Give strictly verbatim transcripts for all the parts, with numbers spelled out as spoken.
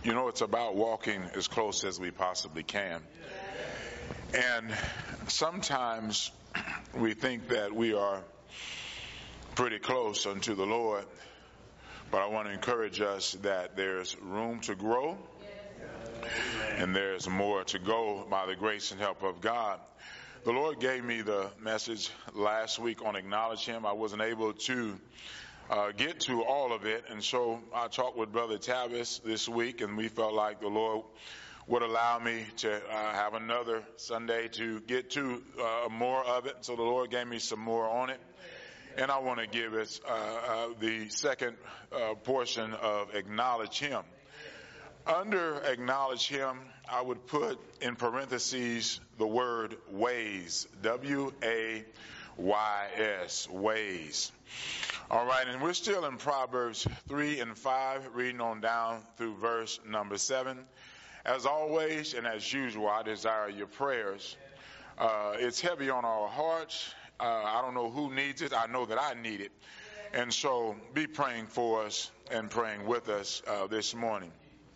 You know, it's about walking as close as we possibly can. And sometimes we think that we are pretty close unto the Lord, but I want to encourage us that there's room to grow and there's more to go by the grace and help of God. The Lord gave me the message last week on acknowledge Him. I wasn't able to Uh, get to all of it, and so I talked with Brother Tavis this week, and we felt like the Lord would allow me to uh, have another Sunday to get to uh, more of it. So the Lord gave me some more on it, and I want to give us uh, uh, the second uh, portion of acknowledge Him. Under acknowledge Him, I would put in parentheses the word ways, W A Y S, ways. All right, and we're still in Proverbs three and five, reading on down through verse number seven. As always and as usual, I desire your prayers. Uh, it's heavy on our hearts. Uh, I don't know who needs it. I know that I need it. And so be praying for us and praying with us uh, this morning.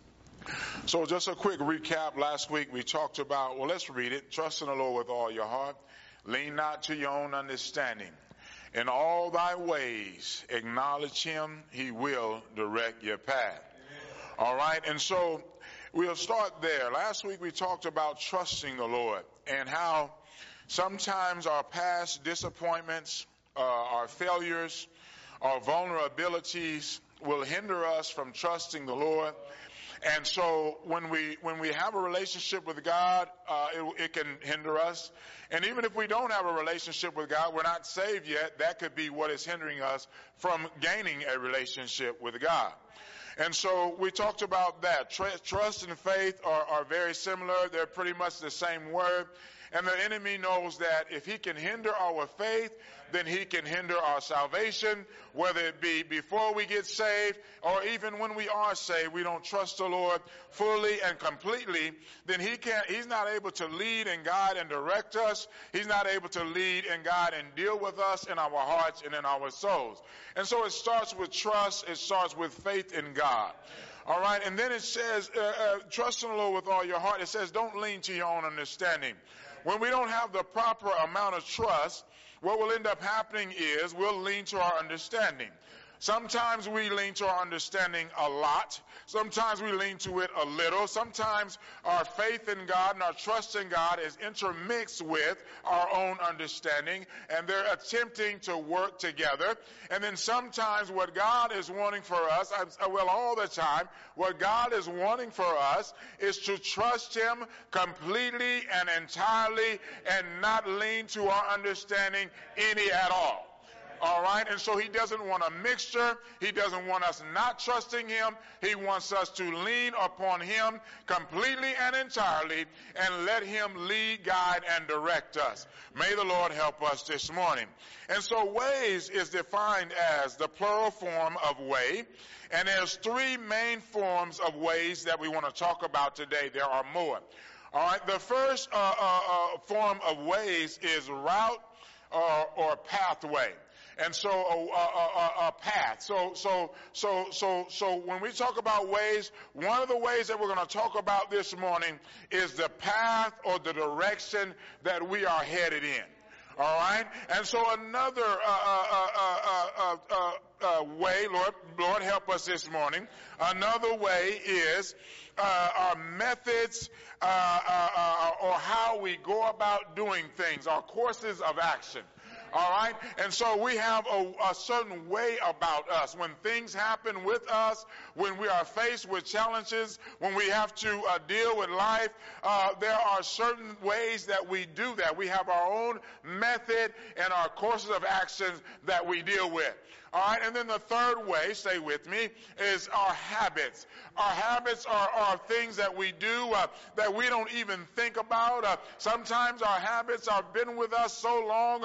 So just a quick recap. Last week we talked about, well, let's read it. Trust in the Lord with all your heart. Lean not to your own understanding. In all thy ways, acknowledge Him. He will direct your path. All right. And so we'll start there. Last week we talked about trusting the Lord and how sometimes our past disappointments, uh, our failures, our vulnerabilities will hinder us from trusting the Lord. And so when we when we have a relationship with God, uh, it, it can hinder us. And even if we don't have a relationship with God, we're not saved yet, that could be what is hindering us from gaining a relationship with God. And so we talked about that. Tr- trust and faith are, are very similar. They're pretty much the same word. And the enemy knows that if he can hinder our faith, then he can hinder our salvation, whether it be before we get saved or even when we are saved, we don't trust the Lord fully and completely, then he can't, he's not able to lead and guide and direct us. He's not able to lead and guide and deal with us in our hearts and in our souls. And so it starts with trust. It starts with faith in God. All right. And then it says, uh, uh, trust in the Lord with all your heart. It says, don't lean to your own understanding. When we don't have the proper amount of trust, what will end up happening is we'll lean to our understanding. Sometimes we lean to our understanding a lot. Sometimes we lean to it a little. Sometimes our faith in God and our trust in God is intermixed with our own understanding, and they're attempting to work together. And then sometimes what God is wanting for us, well, all the time, what God is wanting for us is to trust Him completely and entirely and not lean to our understanding any at all. All right, and so He doesn't want a mixture. He doesn't want us not trusting Him. He wants us to lean upon Him completely and entirely and let Him lead, guide, and direct us. May the Lord help us this morning. And so ways is defined as the plural form of way. And there's three main forms of ways that we want to talk about today. There are more. All right, the first uh, uh, uh, form of ways is route or, or pathway. And so a, a, a path. So, so, so, so, so when we talk about ways, one of the ways that we're going to talk about this morning is the path or the direction that we are headed in. All right. And so another uh, uh, uh, uh, uh, uh, way, Lord, Lord, help us this morning. Another way is uh, our methods uh, uh, uh, or how we go about doing things, our courses of action. All right. And so we have a, a certain way about us. When things happen with us, when we are faced with challenges, when we have to uh, deal with life, uh, there are certain ways that we do that. We have our own method and our courses of actions that we deal with. All right, and then the third way, stay with me, is our habits. Our habits are, are things that we do uh, that we don't even think about. Uh, sometimes our habits have been with us so long, uh, we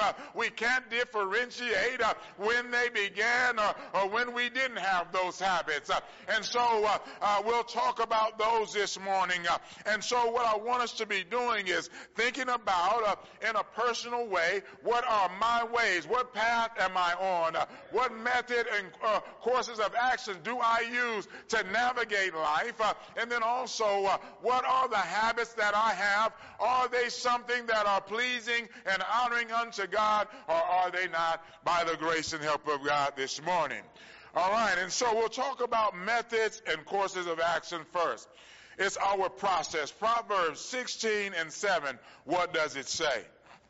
can't differentiate uh, when they began or, or when we didn't have those habits. Uh, and so uh, uh, we'll talk about those this morning. Uh, and so what I want us to be doing is thinking about uh, in a personal way, what are my ways? What path am I on? Uh, what method and uh, courses of action do I use to navigate life? Uh, and then also, uh, what are the habits that I have? Are they something that are pleasing and honoring unto God, or are they not, by the grace and help of God this morning? All right, and so we'll talk about methods and courses of action first. It's our process. Proverbs sixteen and seven, what does it say?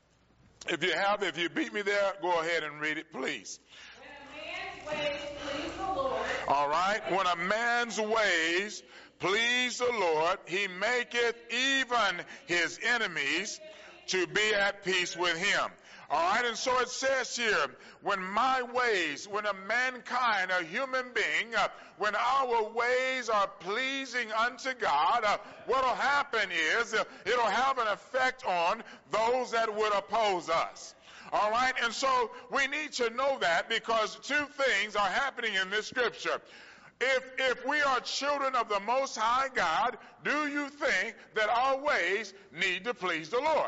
If you have, if you beat me there, go ahead and read it, please. When a man's ways please the Lord. All right, when a man's ways please the Lord, he maketh even his enemies to be at peace with him. All right, and so it says here, when my ways, when a mankind, a human being, uh, when our ways are pleasing unto God, uh, what will happen is uh, it'll have an effect on those that would oppose us. All right, and so we need to know that, because two things are happening in this scripture. If, if we are children of the Most High God, do you think that our ways need to please the Lord?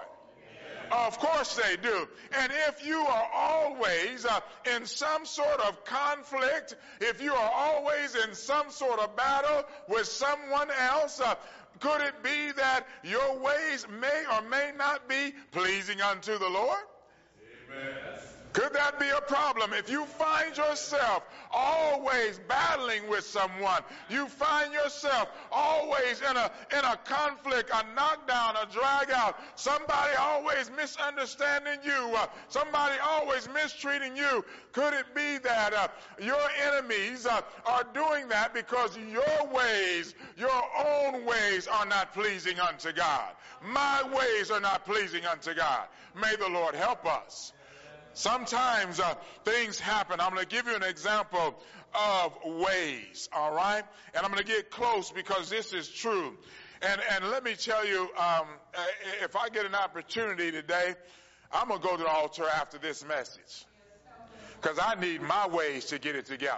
Of course they do. And if you are always uh, in some sort of conflict, if you are always in some sort of battle with someone else, uh, could it be that your ways may or may not be pleasing unto the Lord? Amen. Could that be a problem? If you find yourself always battling with someone, you find yourself always in a in a conflict, a knockdown, a drag out, somebody always misunderstanding you, uh, somebody always mistreating you, could it be that uh, your enemies uh, are doing that because your ways, your own ways are not pleasing unto God? My ways are not pleasing unto God. May the Lord help us. Sometimes uh, things happen. I'm going to give you an example of ways, all right? And I'm going to get close because this is true. And and let me tell you, um, if I get an opportunity today, I'm going to go to the altar after this message, because I need my ways to get it together.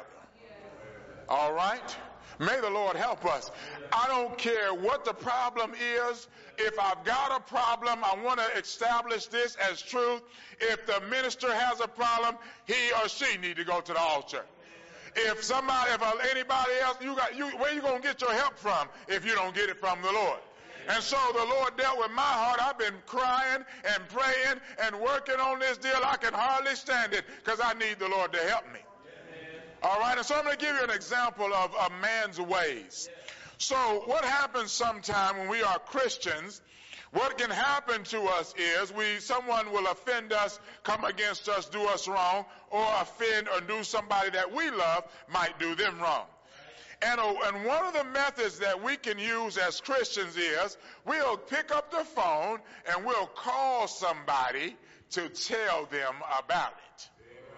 All right? May the Lord help us. I don't care what the problem is. If I've got a problem, I want to establish this as truth. If the minister has a problem, he or she need to go to the altar. If somebody, if anybody else, you got, you, where you going to get your help from if you don't get it from the Lord? And so the Lord dealt with my heart. I've been crying and praying and working on this deal. I can hardly stand it because I need the Lord to help me. All right, and so I'm going to give you an example of a man's ways. So what happens sometime when we are Christians, what can happen to us is we someone will offend us, come against us, do us wrong, or offend or do somebody that we love might do them wrong. And, uh, and one of the methods that we can use as Christians is we'll pick up the phone and we'll call somebody to tell them about it.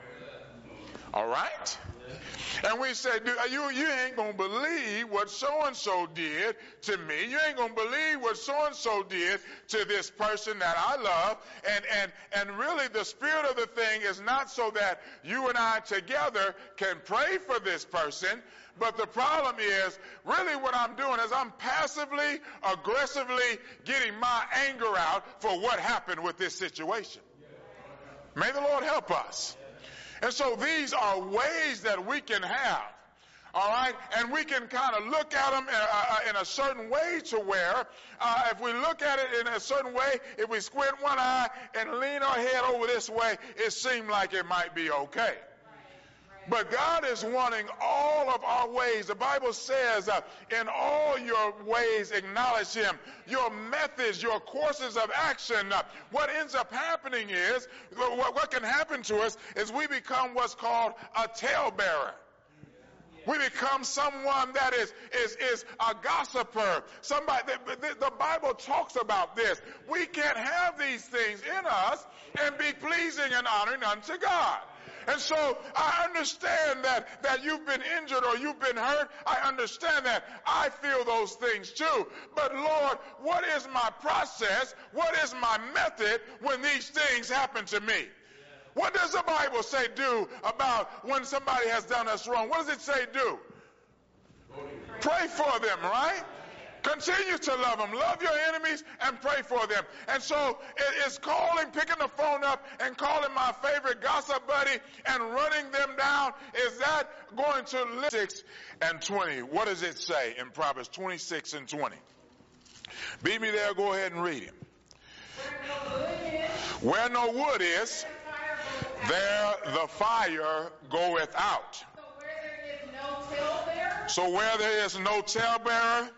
All right? And we say, you, you ain't going to believe what so-and-so did to me. You ain't going to believe what so-and-so did to this person that I love. And, and, and really the spirit of the thing is not so that you and I together can pray for this person. But the problem is, really what I'm doing is I'm passively, aggressively getting my anger out for what happened with this situation. May the Lord help us. And so these are ways that we can have, all right? And we can kind of look at them in a, in a certain way to where, uh, if we look at it in a certain way, if we squint one eye and lean our head over this way, it seems like it might be okay. But God is wanting all of our ways. The Bible says, uh, in all your ways acknowledge him. Your methods, your courses of action. Uh, what ends up happening is, what, what can happen to us is we become what's called a talebearer. We become someone that is, is, is a gossiper. Somebody, the, the, the Bible talks about this. We can't have these things in us and be pleasing and honoring unto God. And so I understand that, that you've been injured or you've been hurt. I understand that. I feel those things too. But Lord, what is my process? What is my method when these things happen to me? What does the Bible say do about when somebody has done us wrong? What does it say do? Pray for them, right? Continue to love them. Love your enemies and pray for them. And so it's calling, picking the phone up and calling my favorite gossip buddy and running them down. Is that going to live? six and twenty. What does it say in Proverbs twenty-six and twenty? Beat me there. Go ahead and read it. Where no wood is, there the fire goeth out. So where there is no talebearer,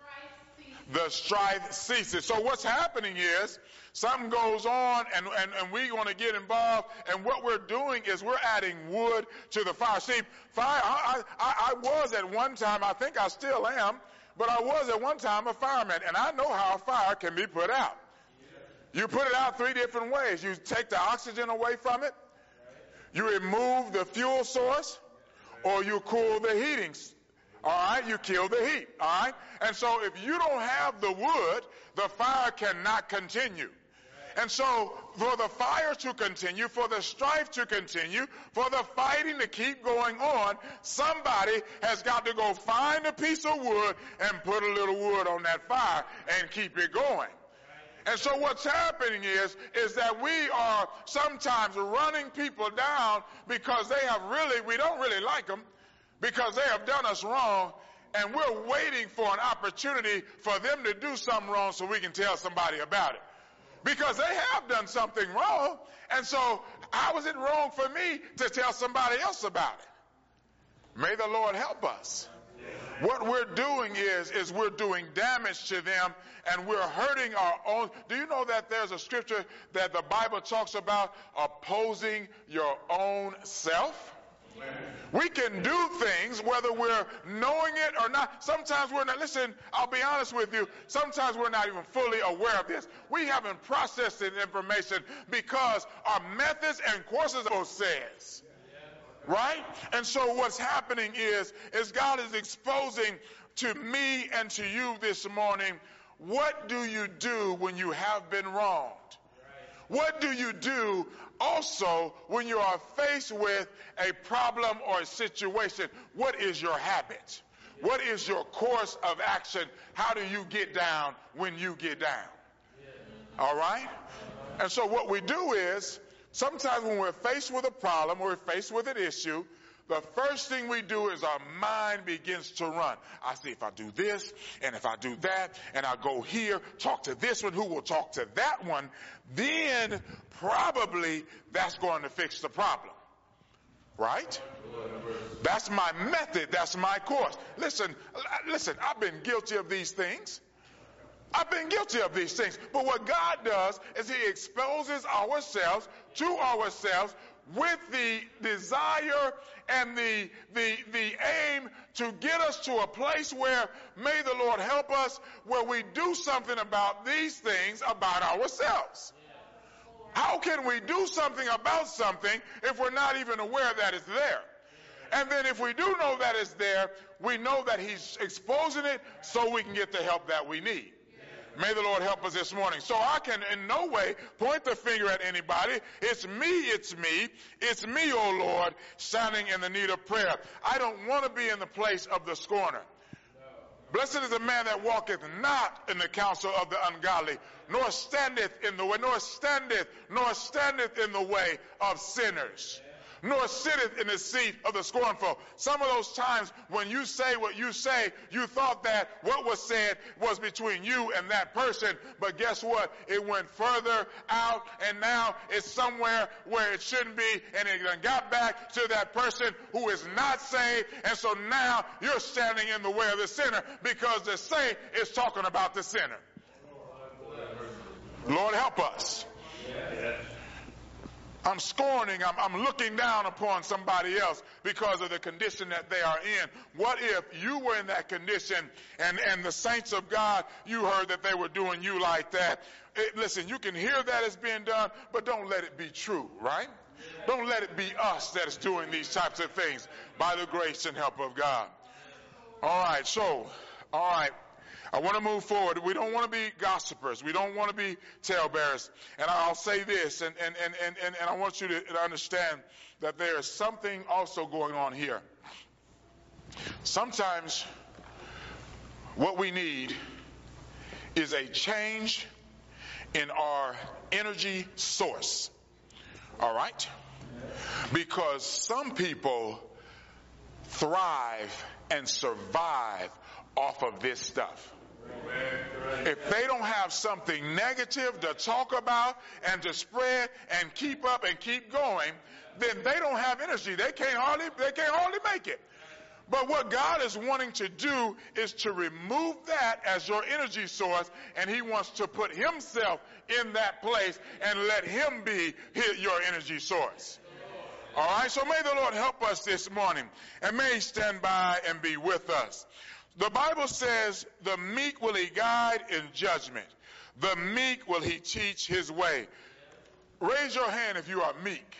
the strife ceases. So what's happening is something goes on and, and, and we want to get involved, and what we're doing is we're adding wood to the fire. See, fire, I, I, I was at one time, I think I still am, but I was at one time a fireman, and I know how a fire can be put out. You put it out three different ways. You take the oxygen away from it, you remove the fuel source, or you cool the heating. All right, you kill the heat. All right, and so if you don't have the wood, the fire cannot continue. And so for the fire to continue, for the strife to continue, for the fighting to keep going on, somebody has got to go find a piece of wood and put a little wood on that fire and keep it going. And so what's happening is, is that we are sometimes running people down because they have really, we don't really like them, because they have done us wrong, and we're waiting for an opportunity for them to do something wrong so we can tell somebody about it. Because they have done something wrong, and so how is it wrong for me to tell somebody else about it? May the Lord help us. What we're doing is, is we're doing damage to them, and we're hurting our own. Do you know that there's a scripture that the Bible talks about opposing your own self? We can do things whether we're knowing it or not. Sometimes we're not. Listen, I'll be honest with you. Sometimes we're not even fully aware of this. We haven't processed the information because our methods and courses says. Right? And so what's happening is, is God is exposing to me and to you this morning, what do you do when you have been wronged? What do you do also when you are faced with a problem or a situation? What is your habit? What is your course of action? How do you get down when you get down? All right? And so what we do is, sometimes when we're faced with a problem or we're faced with an issue, the first thing we do is our mind begins to run. I see, if I do this, and if I do that, and I go here, talk to this one, who will talk to that one, then probably that's going to fix the problem. Right? That's my method. That's my course. Listen, listen, I've been guilty of these things. I've been guilty of these things. But what God does is he exposes ourselves to ourselves with the desire and the, the, the aim to get us to a place where, may the Lord help us, where we do something about these things about ourselves. How can we do something about something if we're not even aware that it's there? And then if we do know that it's there, we know that he's exposing it so we can get the help that we need. May the Lord help us this morning. So I can in no way point the finger at anybody. It's me, it's me. It's me, oh Lord, standing in the need of prayer. I don't want to be in the place of the scorner. Blessed is the man that walketh not in the counsel of the ungodly, nor standeth in the way, nor standeth, nor standeth in the way of sinners, nor sitteth in the seat of the scornful. Some of those times when you say what you say, you thought that what was said was between you and that person, but guess what? It went further out, and now it's somewhere where it shouldn't be, and it got back to that person who is not saved, and so now you're standing in the way of the sinner because the saint is talking about the sinner. Lord, help us. I'm scorning, I'm, I'm looking down upon somebody else because of the condition that they are in. What if you were in that condition and, and the saints of God, you heard that they were doing you like that? It, listen, you can hear that it's being done, but don't let it be true, right? Don't let it be us that is doing these types of things by the grace and help of God. All right, so, all right. I want to move forward. We don't want to be gossipers. We don't want to be talebearers. And I'll say this, and, and, and, and, and I want you to understand that there is something also going on here. Sometimes what we need is a change in our energy source. All right? Because some people thrive and survive off of this stuff. If they don't have something negative to talk about and to spread and keep up and keep going, then they don't have energy. They can't hardly, they can't hardly make it. But what God is wanting to do is to remove that as your energy source, and he wants to put himself in that place and let him be his, your energy source. All right, so may the Lord help us this morning, and may he stand by and be with us. The Bible says, the meek will he guide in judgment. The meek will he teach his way. Raise your hand if you are meek.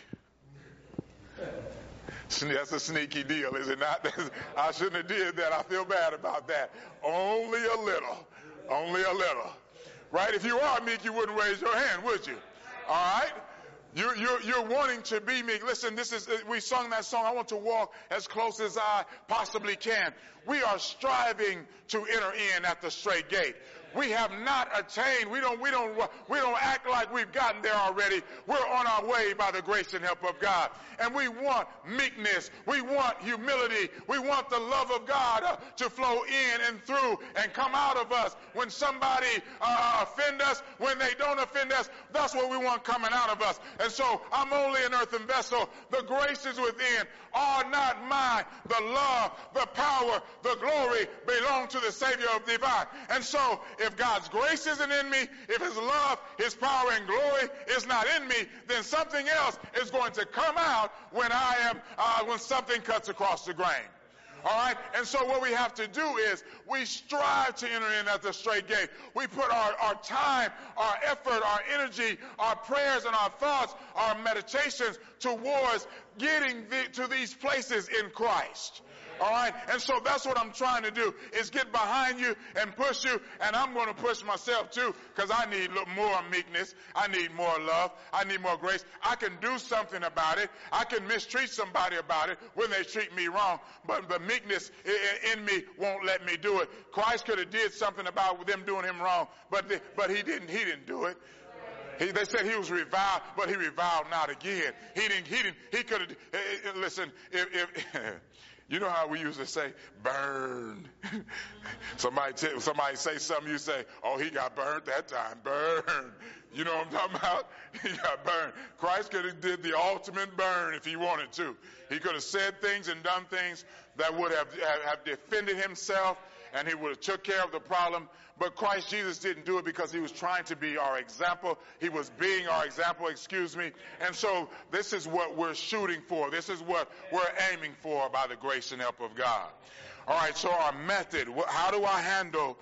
That's a sneaky deal, is it not? I shouldn't have did that. I feel bad about that. Only a little. Only a little. Right? If you are meek, you wouldn't raise your hand, would you? All right? You're, you're, you're wanting to be meek. Listen, this is, we sung that song, I want to walk as close as I possibly can. We are striving to enter in at the straight gate. We have not attained. We don't, we don't, we don't act like we've gotten there already. We're on our way by the grace and help of God. And we want meekness. We want humility. We want the love of God uh, to flow in and through and come out of us. When somebody uh, offend us, when they don't offend us, that's what we want coming out of us. And so I'm only an earthen vessel. The grace is within. Are not mine. The love, the power, the glory belong to the Savior of divine. And so if God's grace isn't in me, if his love, his power and glory is not in me, then something else is going to come out when I am, uh, when something cuts across the grain. All right? And so what we have to do is we strive to enter in at the straight gate. We put our, our time, our effort, our energy, our prayers and our thoughts, our meditations towards getting the, to these places in Christ. All right? And so that's what I'm trying to do, is get behind you and push you. And I'm going to push myself too, because I need more meekness. I need more love. I need more grace. I can do something about it. I can mistreat somebody about it when they treat me wrong. But the meekness in me won't let me do it. Christ could have did something about them doing him wrong, but the, but he didn't. He didn't do it. He, they said he was reviled, but he reviled not again. He didn't. He didn't. He could have. Listen, if. if you know how we used to say, burn. somebody, t- somebody say something, you say, oh, he got burned that time. Burn. You know what I'm talking about? He got burned. Christ could have did the ultimate burn if he wanted to. He could have said things and done things that would have, have, have defended himself, and he would have took care of the problem. But Christ Jesus didn't do it because he was trying to be our example. He was being our example, excuse me. And so this is what we're shooting for. This is what we're aiming for by the grace and help of God. All right, so our method, how do I handle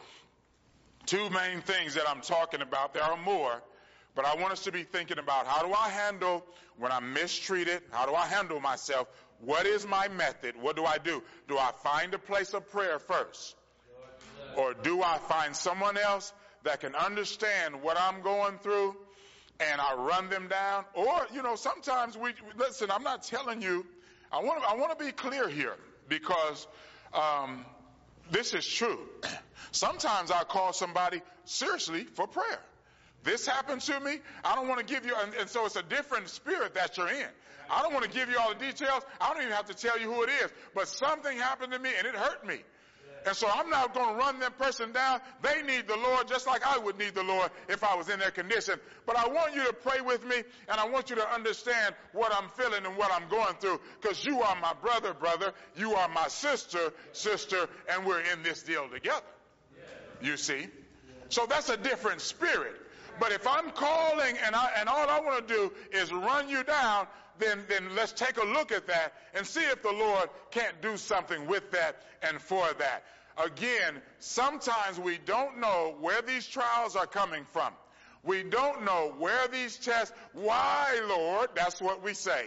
two main things that I'm talking about? There are more, but I want us to be thinking about, how do I handle when I'm mistreated? How do I handle myself? What is my method? What do I do? Do I find a place of prayer first? Or do I find someone else that can understand what I'm going through and I run them down? Or, you know, sometimes we, listen, I'm not telling you, I want to, I want to be clear here, because um, this is true. Sometimes I call somebody seriously for prayer. This happened to me. I don't want to give you, and, and so it's a different spirit that you're in. I don't want to give you all the details. I don't even have to tell you who it is. But something happened to me and it hurt me. And so I'm not going to run that person down. They need the Lord just like I would need the Lord if I was in their condition. But I want you to pray with me, and I want you to understand what I'm feeling and what I'm going through, because you are my brother, brother. You are my sister, sister, and we're in this deal together. You see? So that's a different spirit. But if I'm calling and I, and all I want to do is run you down, then, then let's take a look at that and see if the Lord can't do something with that and for that. Again, sometimes we don't know where these trials are coming from. We don't know where these tests, why, Lord? That's what we say.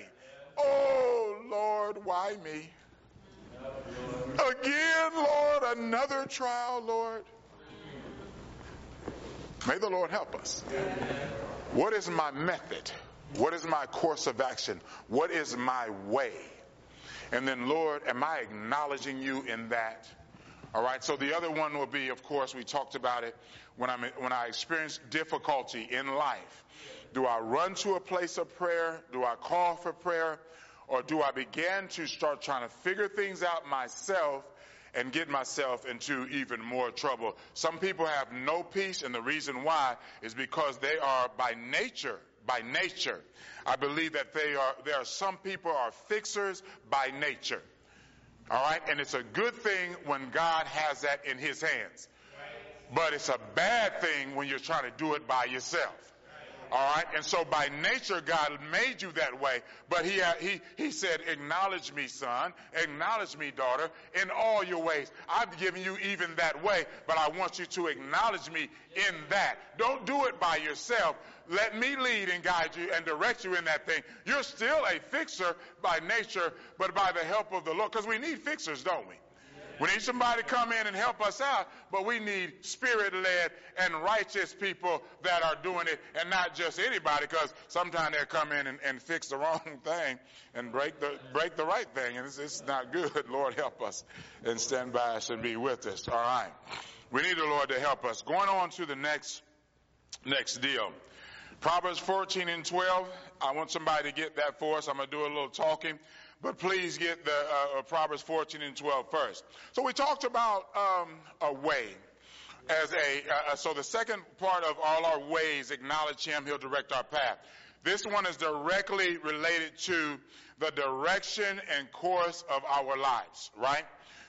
Oh, Lord, why me? Again, Lord, another trial, Lord. May the Lord help us. What is my method? What is my course of action? What is my way? And then, Lord, am I acknowledging you in that? All right, so the other one will be, of course, we talked about it, when, I'm, when I experience difficulty in life. Do I run to a place of prayer? Do I call for prayer? Or do I begin to start trying to figure things out myself and get myself into even more trouble? Some people have no peace, and the reason why is because they are by nature, by nature. I believe that they are, there are some people are fixers by nature. All right, and it's a good thing when God has that in his hands. But it's a bad thing when you're trying to do it by yourself. All right, and so by nature, God made you that way. But he, he, he said, acknowledge me, son. Acknowledge me, daughter, in all your ways. I've given you even that way, but I want you to acknowledge me in that. Don't do it by yourself. Let me lead and guide you and direct you in that thing. You're still a fixer by nature, but by the help of the Lord. Because we need fixers, don't we? We need somebody to come in and help us out, but we need spirit-led and righteous people that are doing it, and not just anybody, because sometimes they'll come in and, and fix the wrong thing and break the break the right thing, and it's, it's not good. Lord, help us and stand by us and be with us. All right. We need the Lord to help us. Going on to the next next deal. Proverbs fourteen and twelve. I want somebody to get that for us. I'm going to do a little talking. But please get the uh, Proverbs fourteen and twelve first. So we talked about um, a way as a, uh, so the second part of all our ways, acknowledge him, he'll direct our path. This one is directly related to the direction and course of our lives, right?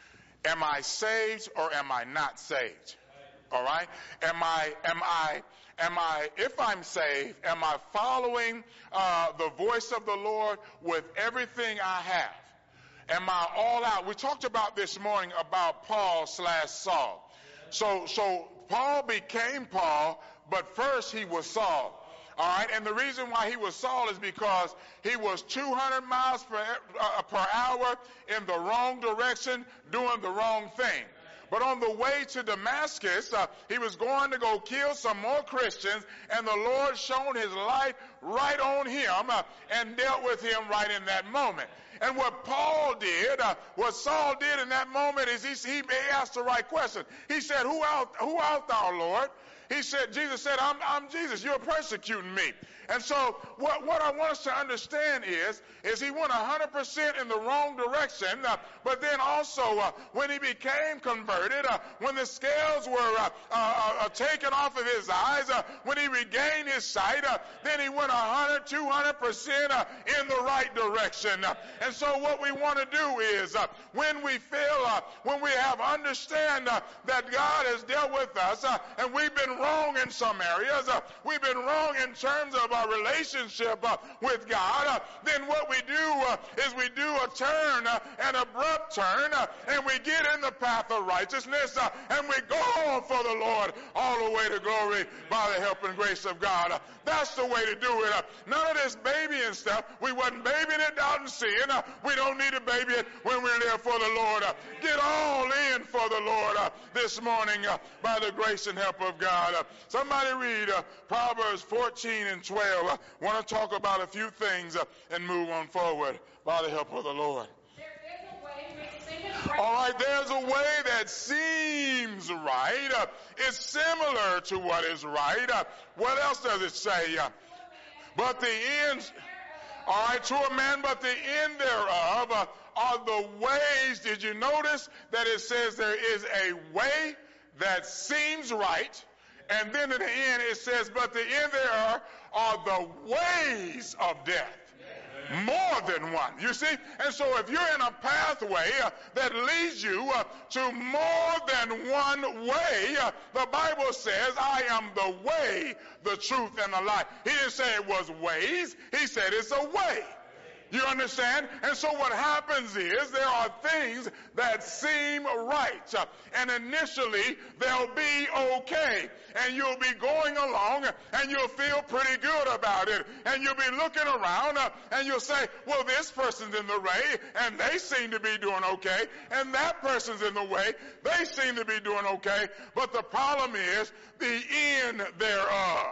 Am I saved or am I not saved? All right? Am I, am I, am I, if I'm saved, am I following uh, the voice of the Lord with everything I have? Am I all out? We talked about this morning about Paul slash Saul. So, so Paul became Paul, but first he was Saul. All right, and the reason why he was Saul is because he was two hundred miles per, uh, per hour in the wrong direction, doing the wrong thing. But on the way to Damascus, uh, he was going to go kill some more Christians, and the Lord shone his light right on him uh, and dealt with him right in that moment. And what Paul did, uh, what Saul did in that moment is he, he asked the right question. He said, who art, who art thou, Lord? He said, Jesus said, I'm, I'm Jesus. You're persecuting me. And so what, what I want us to understand is, is he went one hundred percent in the wrong direction, uh, but then also uh, when he became converted, uh, when the scales were uh, uh, uh, taken off of his eyes, uh, when he regained his sight, uh, then he went one hundred, two hundred percent uh, in the right direction. Uh, and so what we want to do is, uh, when we feel, uh, when we have understand uh, that God has dealt with us, uh, and we've been wrong in some areas, uh, we've been wrong in terms of our relationship uh, with God, uh, then what we do uh, is we do a turn, uh, an abrupt turn, uh, and we get in the path of righteousness, uh, and we go on for the Lord all the way to glory by the help and grace of God. Uh, that's the way to do it. Uh, none of this babying stuff. We wasn't babying it out in sin. Uh, we don't need to baby it when we're there for the Lord. Uh, get all in for the Lord uh, this morning uh, by the grace and help of God. Uh, somebody read uh, Proverbs fourteen and twelve. I uh, want to talk about a few things uh, and move on forward by the help of the Lord. There is a way which seemeth right. All right, there's a way that seems right. Uh, it's similar to what is right. Uh, what else does it say? Uh, but the end, all right, to a man, but the end thereof uh, are the ways. Did you notice that it says there is a way that seems right? And then at the end it says, but the end there are the ways of death. More than one. You see? And so if you're in a pathway uh, that leads you uh, to more than one way, uh, the Bible says, I am the way, the truth, and the life. He didn't say it was ways. He said it's a way. You understand? And so what happens is there are things that seem right. Uh, and initially they'll be okay. And you'll be going along and you'll feel pretty good about it. And you'll be looking around uh, and you'll say, well, this person's in the way and they seem to be doing okay. And that person's in the way. They seem to be doing okay. But the problem is the end thereof.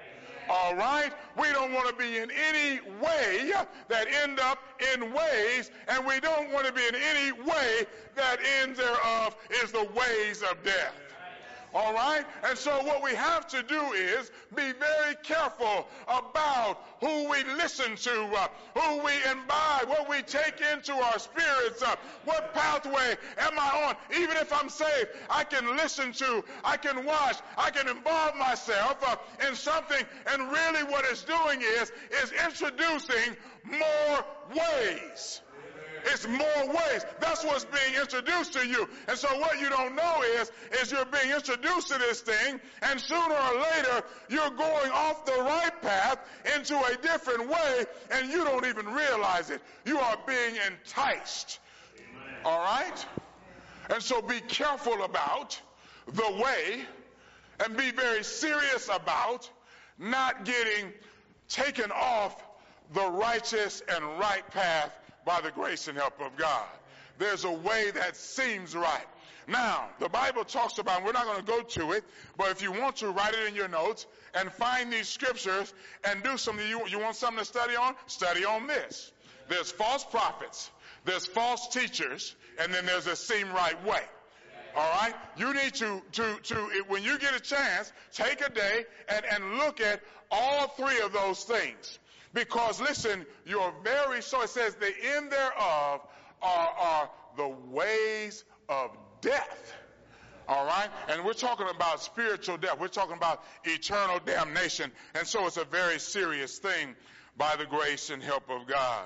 All right? We don't want to be in any way that end up in ways, and we don't want to be in any way that ends thereof is the ways of death. All right? And so what we have to do is be very careful about who we listen to, uh, who we imbibe, what we take into our spirits, uh, what pathway am I on? Even if I'm saved, I can listen to, I can watch, I can involve myself uh, in something, and really what it's doing is, is introducing more ways. It's more ways. That's what's being introduced to you. And so what you don't know is, is you're being introduced to this thing, and sooner or later, you're going off the right path into a different way, and you don't even realize it. You are being enticed. All right? And so be careful about the way, and be very serious about not getting taken off the righteous and right path by the grace and help of God. There's a way that seems right. Now, the Bible talks about, and we're not going to go to it, but if you want to, write it in your notes and find these scriptures and do something. You, you want something to study on? Study on this. There's false prophets, there's false teachers, and then there's a seem right way. All right? You need to, to, to when you get a chance, take a day and, and look at all three of those things. Because, listen, you're very, so it says the end thereof are, are the ways of death. All right? And we're talking about spiritual death. We're talking about eternal damnation. And so it's a very serious thing by the grace and help of God.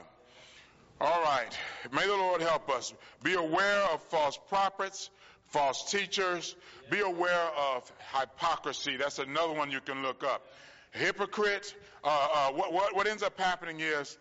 All right. May the Lord help us. Be aware of false prophets, false teachers. Be aware of hypocrisy. That's another one you can look up. Hypocrite, uh, uh, what, what, what ends up happening is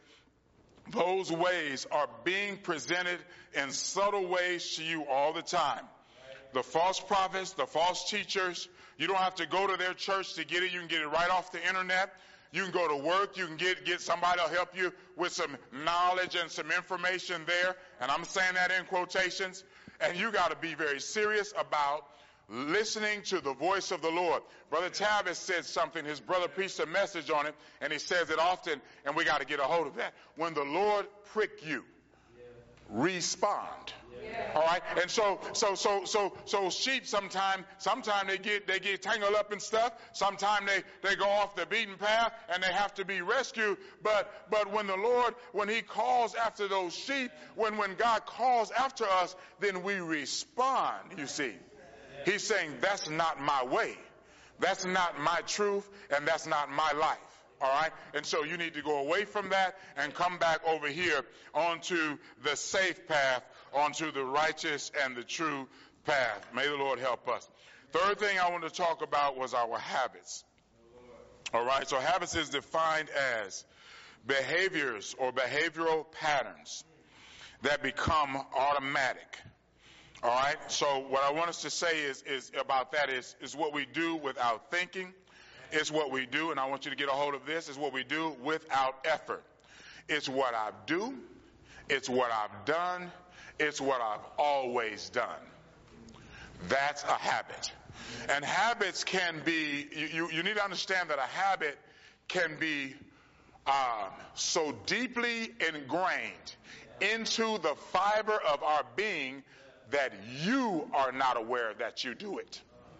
those ways are being presented in subtle ways to you all the time. The false prophets, the false teachers, you don't have to go to their church to get it. You can get it right off the internet. You can go to work. You can get, get somebody to help you with some knowledge and some information there. And I'm saying that in quotations. And you got to be very serious about listening to the voice of the Lord. Brother Tavis said something. His brother preached a message on it, and he says it often, and we got to get a hold of that. When the Lord prick you, yeah. respond. Yeah. All right, and so, so, so, so, so sheep sometimes, sometimes they get they get tangled up in stuff. Sometimes they they go off the beaten path, and they have to be rescued. But but when the Lord, when He calls after those sheep, when when God calls after us, then we respond. You see. He's saying, that's not my way. That's not my truth, and that's not my life. All right? And so you need to go away from that and come back over here onto the safe path, onto the righteous and the true path. May the Lord help us. Third thing I want to talk about was our habits. All right? So habits is defined as behaviors or behavioral patterns that become automatic. All right, so what I want us to say is, is about that is, is what we do without thinking. It's what we do, and I want you to get a hold of this, is what we do without effort. It's what I do. It's what I've done. It's what I've always done. That's a habit. And habits can be, you, you, you need to understand that a habit can be uh, so deeply ingrained into the fiber of our being that you are not aware that you do it.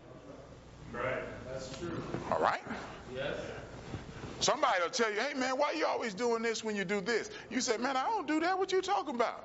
Right. That's true. All right? Yes. Somebody will tell you, hey, man, why are you always doing this when you do this? You say, man, I don't do that. What you talking about?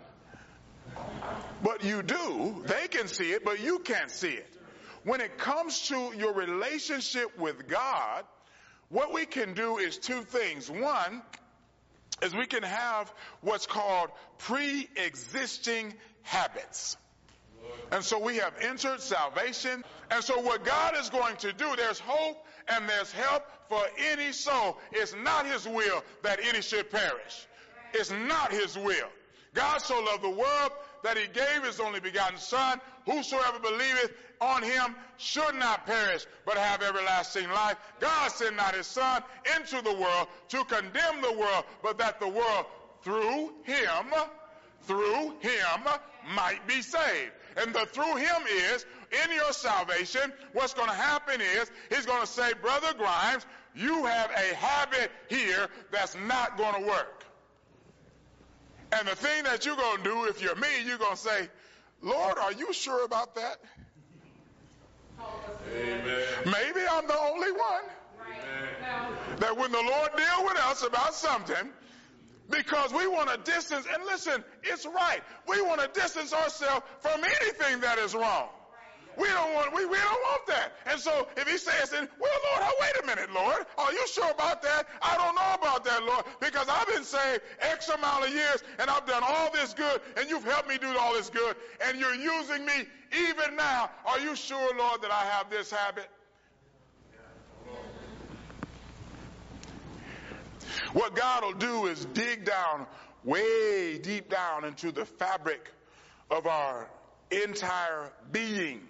But you do. They can see it, but you can't see it. When it comes to your relationship with God, what we can do is two things. One is we can have what's called pre-existing habits. And so we have entered salvation. And so what God is going to do, there's hope and there's help for any soul. It's not His will that any should perish. It's not his will. God so loved the world that he gave his only begotten Son. Whosoever believeth on him should not perish, but have everlasting life. God sent not his Son into the world to condemn the world, but that the world through him, through him might be saved. And the through him is, in your salvation, what's going to happen is, he's going to say, Brother Grimes, you have a habit here that's not going to work. And the thing that you're going to do, if you're me, you're going to say, Lord, are you sure about that? Amen. Maybe I'm the only one. Amen. That when the Lord deal with us about something, because we want to distance, and listen, it's right. We want to distance ourselves from anything that is wrong. We don't want, we, we don't want that. And so if he says, well, Lord, oh, wait a minute, Lord. Are you sure about that? I don't know about that, Lord, because I've been saved X amount of years and I've done all this good and you've helped me do all this good and you're using me even now. Are you sure, Lord, that I have this habit? What God will do is dig down, way deep down into the fabric of our entire being.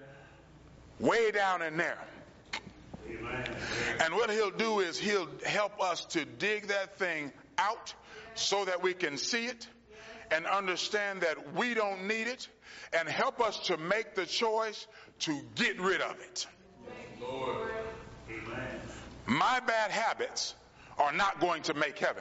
Way down in there. Amen. And what he'll do is he'll help us to dig that thing out so that we can see it and understand that we don't need it and help us to make the choice to get rid of it. Lord. Amen. My bad habits are not going to make heaven.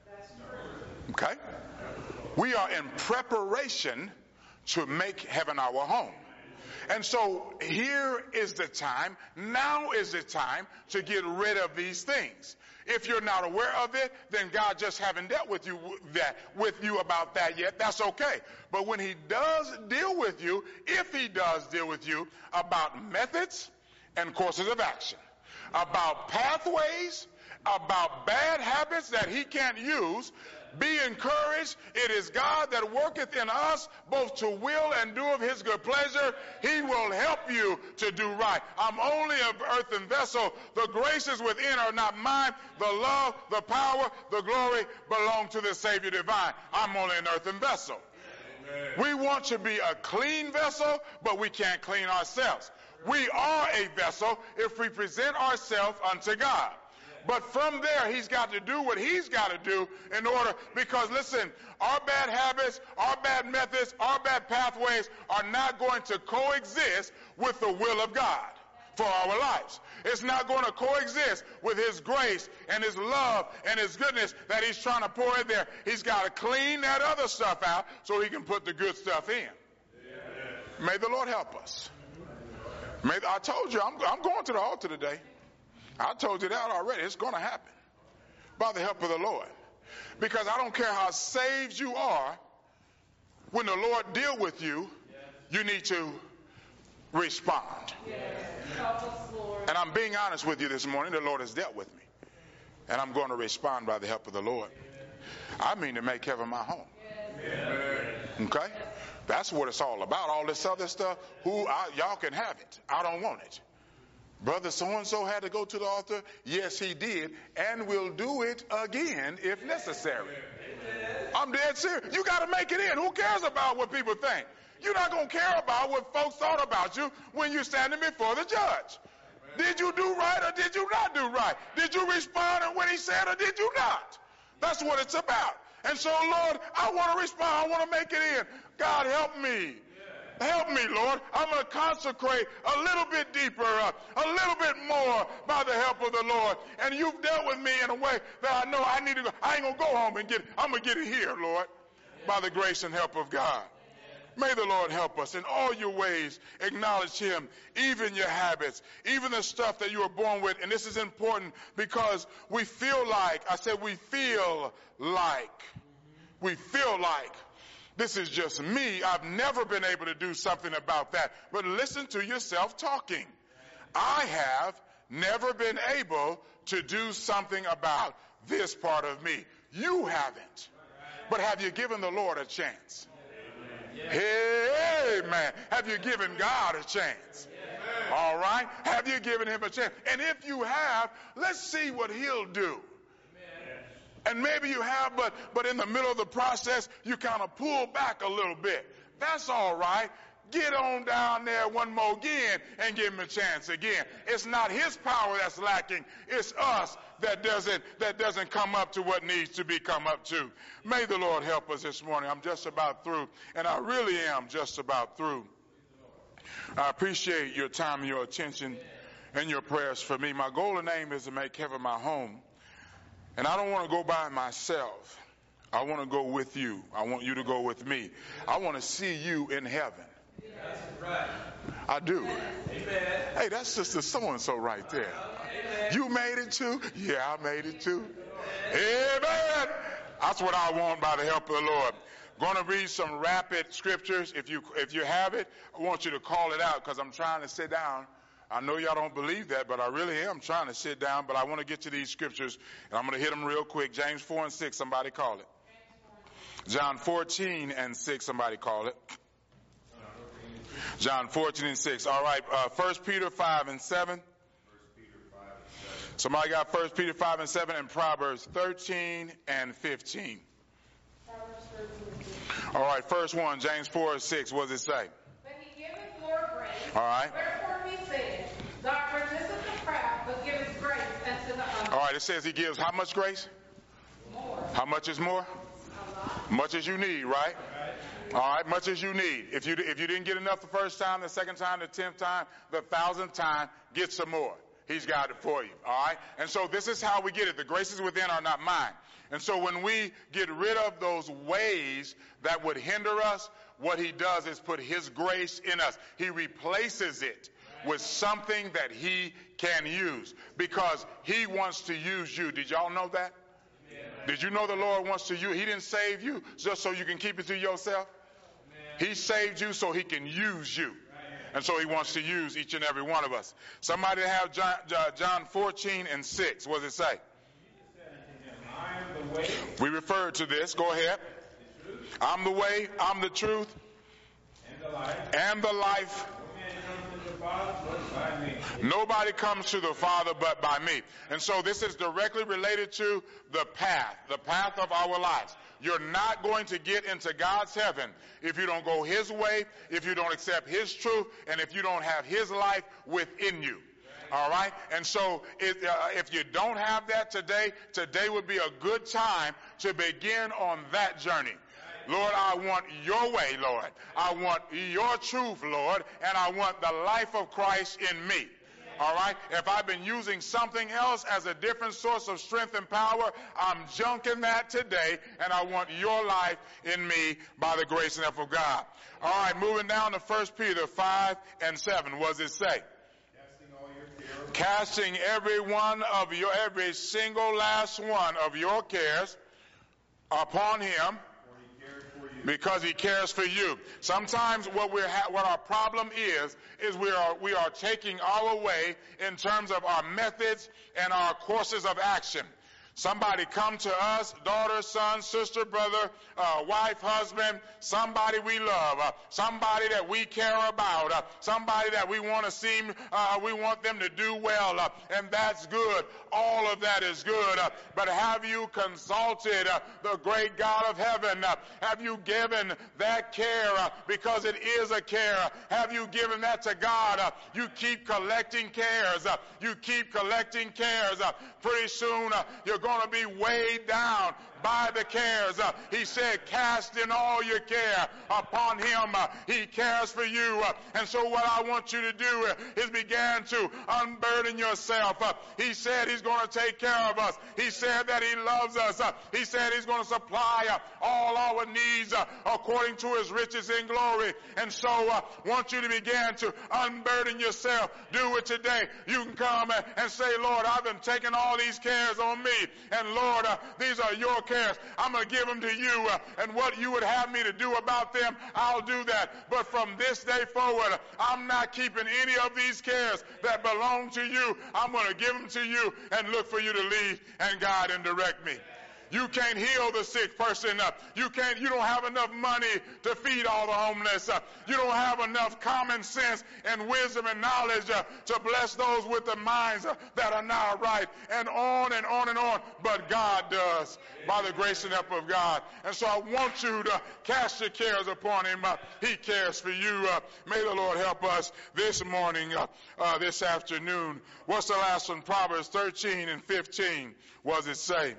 Okay? We are in preparation to make heaven our home. And so here is the time, now is the time to get rid of these things. If you're not aware of it, then God just haven't dealt with you that with you about that yet. That's okay. But when he does deal with you, if he does deal with you about methods and courses of action, about pathways, about bad habits that he can't use, be encouraged. It is God that worketh in us both to will and do of his good pleasure. He will help you to do right. I'm only an earthen vessel. The graces within are not mine. The love, the power, the glory belong to the Savior divine. I'm only an earthen vessel. Amen. We want to be a clean vessel, but we can't clean ourselves. We are a vessel if we present ourselves unto God. But from there, he's got to do what he's got to do in order, because listen, our bad habits, our bad methods, our bad pathways are not going to coexist with the will of God for our lives. It's not going to coexist with his grace and his love and his goodness that he's trying to pour in there. He's got to clean that other stuff out so he can put the good stuff in. Amen. May the Lord help us. May, I told you, I'm, I'm going to the altar today. I told you that already. It's going to happen by the help of the Lord. Because I don't care how saved you are, when the Lord deal with you, you need to respond. Yes. Help us, Lord. And I'm being honest with you this morning. The Lord has dealt with me. And I'm going to respond by the help of the Lord. I mean to make heaven my home. Okay? That's what it's all about. All this other stuff, who I, y'all can have it. I don't want it. Brother so-and-so had to go to the altar. Yes, he did. And will do it again if necessary. I'm dead serious. You got to make it in. Who cares about what people think? You're not going to care about what folks thought about you when you're standing before the judge. Did you do right or did you not do right? Did you respond when he said or did you not? That's what it's about. And so, Lord, I want to respond. I want to make it in. God, help me. Help me, Lord. I'm going to consecrate a little bit deeper, uh, a little bit more by the help of the Lord. And you've dealt with me in a way that I know I need to go. I ain't going to go home and get it. I'm going to get it here, Lord, by the grace and help of God. May the Lord help us. In all your ways, acknowledge him, even your habits, even the stuff that you were born with. And this is important because we feel like, I said we feel like, we feel like, this is just me. I've never been able to do something about that. But listen to yourself talking. I have never been able to do something about this part of me. You haven't. But have you given the Lord a chance? Hey, man. Have you given God a chance? All right? Have you given him a chance? And if you have, let's see what he'll do. And maybe you have, but, but in the middle of the process, you kind of pull back a little bit. That's all right. Get on down there one more again and give him a chance again. It's not his power that's lacking. It's us that doesn't, that doesn't come up to what needs to be come up to. May the Lord help us this morning. I'm just about through, and I really am just about through. I appreciate your time and your attention and your prayers for me. My goal and aim is to make heaven my home. And I don't want to go by myself. I want to go with you. I want you to go with me. I want to see you in heaven. That's right. I do. Amen. Hey, that's Sister so-and-so right there. Amen. You made it too? Yeah, I made it too. Amen. That's what I want by the help of the Lord. Going to read some rapid scriptures. If you if you have it, I want you to call it out because I'm trying to sit down. I know y'all don't believe that, but I really am trying to sit down. But I want to get to these scriptures, and I'm going to hit them real quick. James four and six, somebody call it. John fourteen and six, somebody call it. John fourteen and six. All right, uh, First Peter five and seven. Somebody got First Peter five and seven, and Proverbs thirteen and fifteen. All right, first one, James four and six. What does it say? But he giveth more grace. All right. Wherefore he said, God resisteth the proud, but giveth grace unto the humble. All right, it says he gives how much grace? More. How much is more? Much as you need, right? All right, much as you need. If you if you didn't get enough the first time, the second time, the tenth time, the thousandth time, get some more. He's got it for you, all right? And so this is how we get it. The graces within are not mine. And so when we get rid of those ways that would hinder us, what he does is put his grace in us. He replaces it with something that he can use because he wants to use you. Did y'all know that? Did you know the Lord wants to use? He didn't save you just so you can keep it to yourself. He saved you so he can use you. And so he wants to use each and every one of us. Somebody have John, John fourteen and six. What does it say? We referred to this. Go ahead. I'm the way, I'm the truth, and the life. Nobody comes to the Father but by me. And so this is directly related to the path, the path of our lives. You're not going to get into God's heaven if you don't go his way, if you don't accept his truth, and if you don't have his life within you. All right? And so if, uh, if you don't have that today, today would be a good time to begin on that journey. Lord, I want your way, Lord. I want your truth, Lord, and I want the life of Christ in me. All right? If I've been using something else as a different source of strength and power, I'm junking that today, and I want your life in me by the grace and help of God. All right, moving down to First Peter five and seven. What does it say? Casting all your cares. Casting every one of your, every single last one of your cares upon him, because he cares for you. Sometimes what we're ha- what our problem is is we are we are taking our way in terms of our methods and our courses of action. Somebody come to us, daughter, son, sister, brother, uh, wife, husband, somebody we love, uh, somebody that we care about, uh, somebody that we want to seem, uh, we want them to do well, uh, and that's good. All of that is good. Uh, but have you consulted uh, the great God of heaven? Uh, have you given that care uh, because it is a care? Have you given that to God? Uh, you keep collecting cares. Uh, you keep collecting cares. Uh, pretty soon uh, you're going to be weighed down by the cares. Uh, he said, cast in all your care upon him. Uh, he cares for you. Uh, and so what I want you to do uh, is begin to unburden yourself. Uh, he said he's going to take care of us. He said that he loves us. Uh, he said he's going to supply uh, all our needs uh, according to his riches in glory. And so I uh, want you to begin to unburden yourself. Do it today. You can come uh, and say, Lord, I've been taking all these cares on me. And Lord, uh, these are your cares. I'm going to give them to you, uh, and what you would have me to do about them, I'll do that. But from this day forward, uh, I'm not keeping any of these cares that belong to you. I'm going to give them to you and look for you to lead and guide and direct me. You can't heal the sick person. Uh, you can't. You don't have enough money to feed all the homeless. Uh, you don't have enough common sense and wisdom and knowledge uh, to bless those with the minds uh, that are not right, and on and on and on. But God does, by the grace and help of God. And so I want you to cast your cares upon him. Uh, he cares for you. Uh, may the Lord help us this morning, uh, uh, this afternoon. What's the last one? Proverbs thirteen and fifteen. What does it say?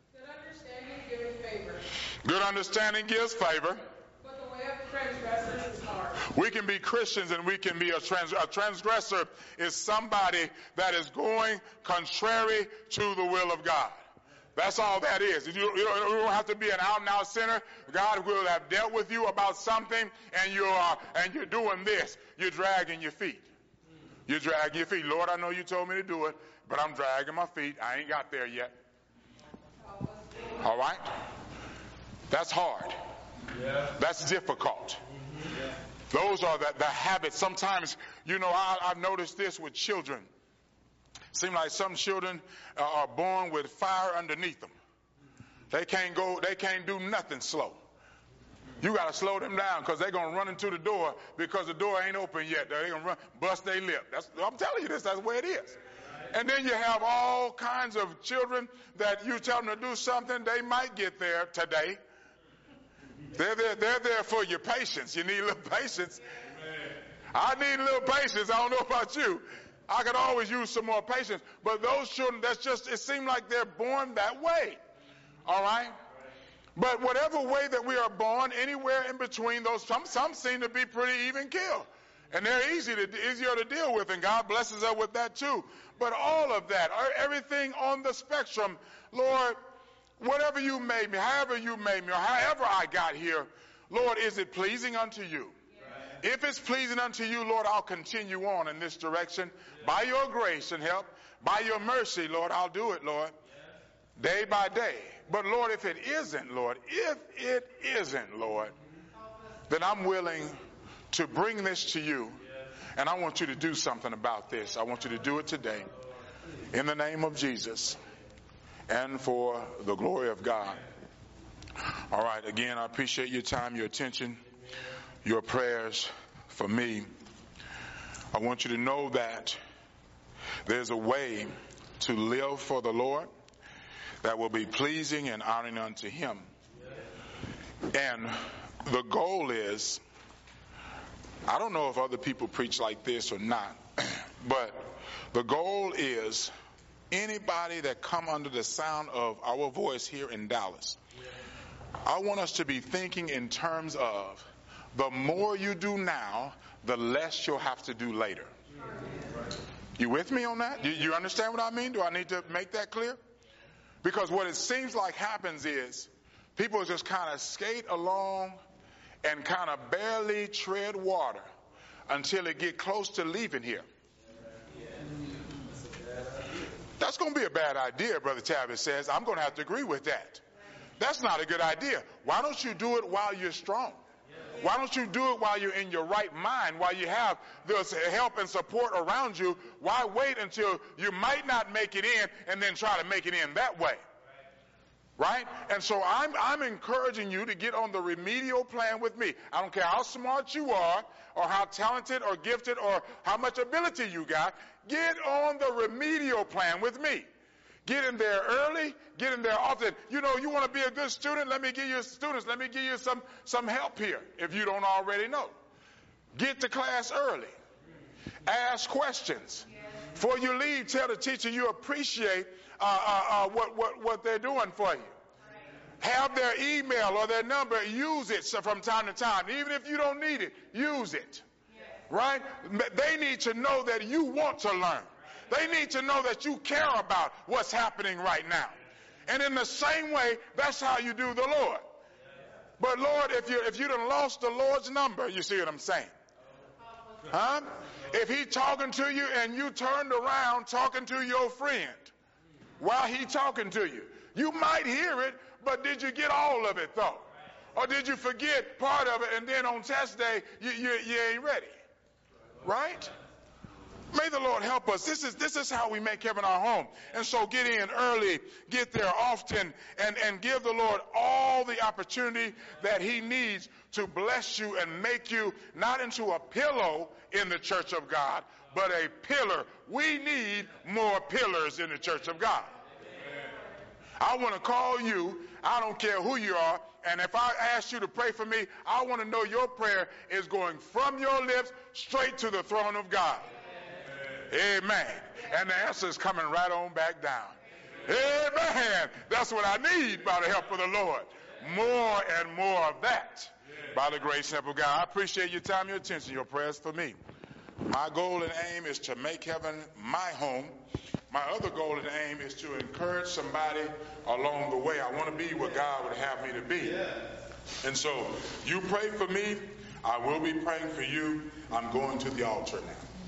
Good understanding gives favor. But the way of transgressors is hard. We can be Christians and we can be a, trans- a transgressor is somebody that is going contrary to the will of God. That's all that is. You, you, don't, you don't have to be an out-and-out sinner. God will have dealt with you about something, and you're uh, and you're doing this. You're dragging your feet. You're dragging your feet. Lord, I know you told me to do it, but I'm dragging my feet. I ain't got there yet. All right? That's hard. Yeah. That's difficult. Yeah. Those are the, the habits. Sometimes, you know, I, I've noticed this with children. Seems like some children uh, are born with fire underneath them. They can't go, they can't do nothing slow. You got to slow them down because they're going to run into the door because the door ain't open yet. They're going to run, bust their lip. That's, I'm telling you this, that's the way it is. And then you have all kinds of children that you tell them to do something, they might get there today. They're there, they're there for your patience. You need a little patience. I need a little patience. I don't know about you. I could always use some more patience. But those children, that's just, it seems like they're born that way. All right? But whatever way that we are born, anywhere in between those, some, some seem to be pretty even killed. And they're easy to, easier to deal with, and God blesses us with that too. But all of that, everything on the spectrum, Lord, whatever you made me, however you made me, or however I got here, Lord, is it pleasing unto you? Yes. If it's pleasing unto you, Lord, I'll continue on in this direction. Yes. By your grace and help, by your mercy, Lord, I'll do it, Lord, yes. Day by day. But Lord, if it isn't, Lord, if it isn't, Lord, then I'm willing to bring this to you, and I want you to do something about this. I want you to do it today in the name of Jesus and for the glory of God. All right, again, I appreciate your time, your attention, your prayers for me. I want you to know that there's a way to live for the Lord that will be pleasing and honoring unto him. And the goal is, I don't know if other people preach like this or not, but the goal is anybody that come under the sound of our voice here in Dallas, I want us to be thinking in terms of the more you do now, the less you'll have to do later. You with me on that? You, you understand what I mean? Do I need to make that clear? Because what it seems like happens is people just kind of skate along and kind of barely tread water until they get close to leaving here. That's going to be a bad idea, Brother Tavis says. I'm going to have to agree with that. That's not a good idea. Why don't you do it while you're strong? Why don't you do it while you're in your right mind, while you have this help and support around you? Why wait until you might not make it in and then try to make it in that way? Right? And so I'm, I'm encouraging you to get on the remedial plan with me. I don't care how smart you are or how talented or gifted or how much ability you got. Get on the remedial plan with me. Get in there early. Get in there often. You know, you want to be a good student? Let me give you students. Let me give you some, some help here if you don't already know. Get to class early. Ask questions. Before you leave, tell the teacher you appreciate uh, uh, uh, what, what, what they're doing for you. Have their email or their number. Use it from time to time. Even if you don't need it, use it. Right? They need to know that you want to learn. They need to know that you care about what's happening right now. And in the same way, that's how you do the Lord. But Lord, if you if you done lost the Lord's number, you see what I'm saying? Huh? If he talking to you and you turned around talking to your friend while he talking to you, you might hear it, but did you get all of it though? Or did you forget part of it and then on test day, you, you, you ain't ready? Right? May the Lord help us. This is this is how we make heaven our home. And so get in early, get there often, and, and give the Lord all the opportunity that he needs to bless you and make you not into a pillow in the church of God, but a pillar. We need more pillars in the church of God. I want to call you. I don't care who you are. And if I ask you to pray for me, I want to know your prayer is going from your lips straight to the throne of God. Amen. Amen. And the answer is coming right on back down. Amen. That's what I need by the help of the Lord. More and more of that by the grace and help of God. I appreciate your time, your attention, your prayers for me. My goal and aim is to make heaven my home. My other goal and aim is to encourage somebody along the way. I want to be what God would have me to be. And so you pray for me. I will be praying for you. I'm going to the altar now.